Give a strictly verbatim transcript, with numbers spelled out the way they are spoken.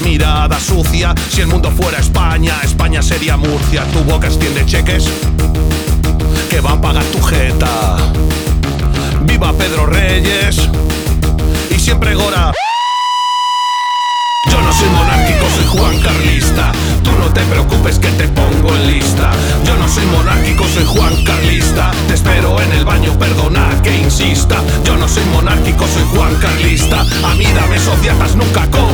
mirada sucia. Si el mundo fuera España, España sería Murcia. Tu boca extiende cheques que va a pagar tu jeta. Viva Pedro Reyes y siempre Gora. Yo no soy monárquico, soy Juan Carlista. Tú no te preocupes que te pongo en lista. Yo no soy monárquico, soy Juan Carlista. Te espero en el baño, perdona que insista. Yo no soy monárquico, soy Juan Carlista. A mí dame sociatas, nunca con